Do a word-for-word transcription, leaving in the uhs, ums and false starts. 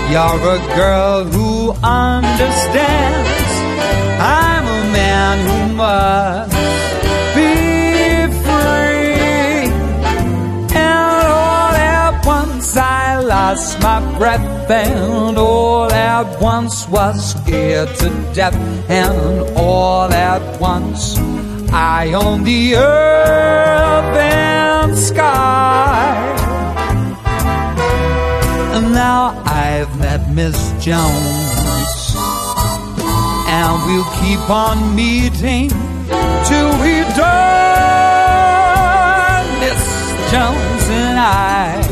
You're a girl who understands. I'm a man who must be free. And all at once I lost my breath, and all at once was scared to death, and all at once I own the earth and sky. And now I've met Miss Jones, and we'll keep on meeting till we die, Miss Jones and I.